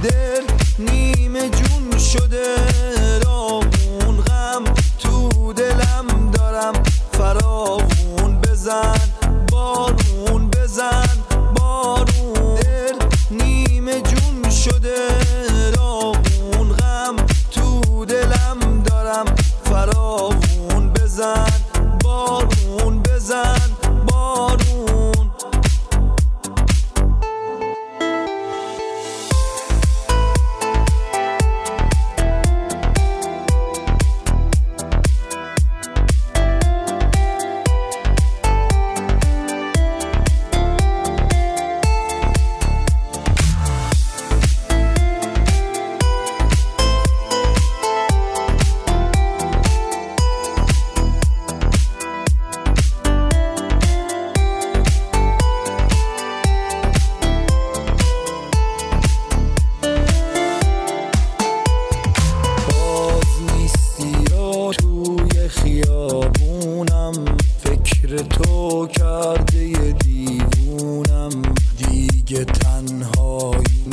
دل نیمه جون شده راغون، غم تو دلم دارم فراغون. بزن بارون بزن بارون، دل نیمه جون شده راغون، غم تو دلم دارم فراغون. بزن بارون بزن بارون. خیابونم فکر تو کرده یه دیوونم، دیگه تنهایی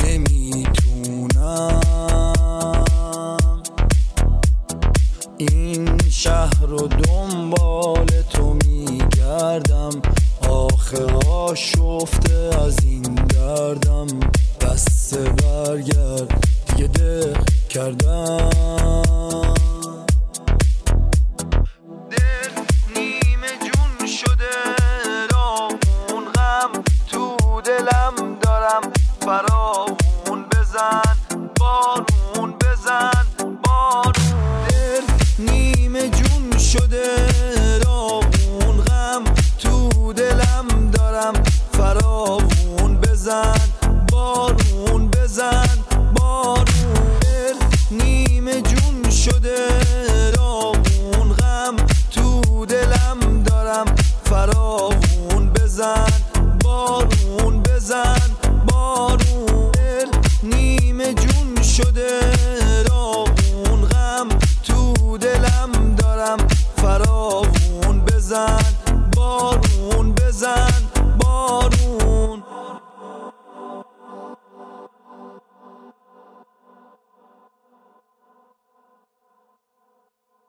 نمیتونم. این شهر رو دنبال تو میگردم، آخه آشفته از این دردم. بس برگرد دیگه دق کردم. دلم دارم فراغون. بزن